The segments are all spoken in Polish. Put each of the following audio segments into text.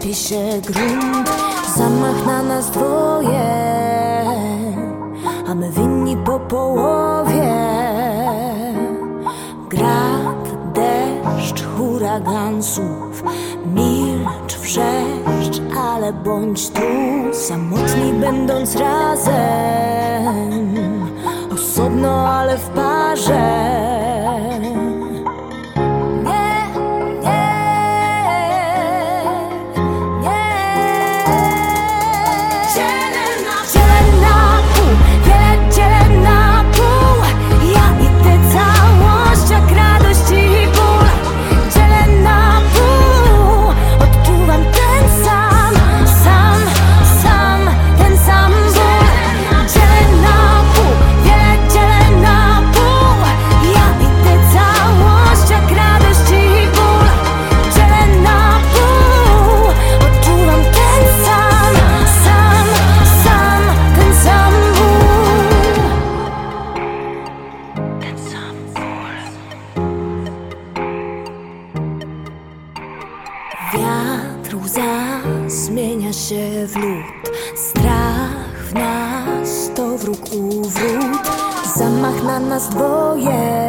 sypie się grunt. Zamach na nas dwoje, a my winni po połowie. Grad, deszcz, huragan słów, milcz, wrzeszcz, ale bądź tu. Samotni będąc razem, osobno, ale w parze. Wiatr, łza zmienia się w lód. Strach w nas to wróg u wrót. Zamach na nas dwoje,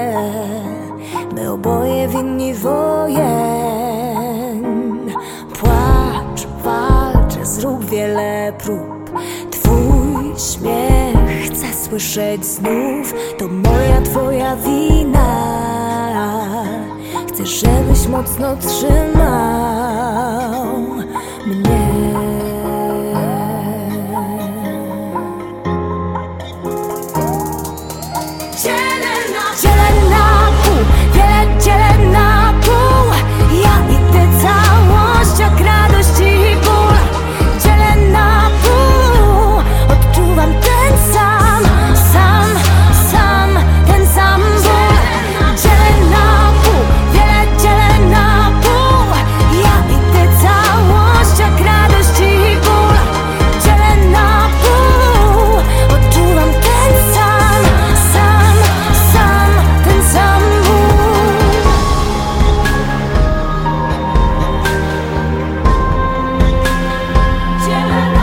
my oboje winni wojen. Płacz, walcz, zrób wiele prób. Twój śmiech chcę słyszeć znów. To moja, twoja wina. Chcę, żebyś mocno trzymał mnie. Dzielę na pół, wiele dzielę na pół. Ja i ty, całość jak radość i ból. Dzielę na pół, odczuwam ten sam, ten sam ból. Dzielę na pół, wiele dzielę na pół. Ja i ty, całość jak radość i ból. Dzielę na pół, odczuwam ten sam, ten sam ból. Dzielę na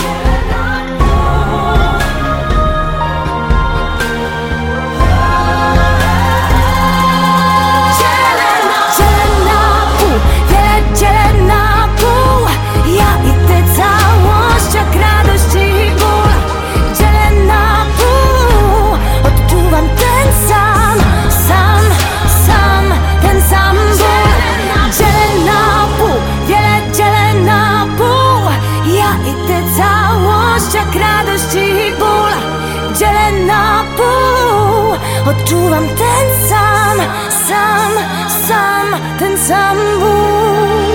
pół, wiele dzielę na pół. Ja i ty, całość jak radość i ból. Dzielę na pół, odczuwam ten sam, ten sam ból. Dzielę na pół, wiele dzielę na pół. Ja i ty, całość jak radość i ból. Dzielę na pół, odczuwam ten sam, ten sam ból.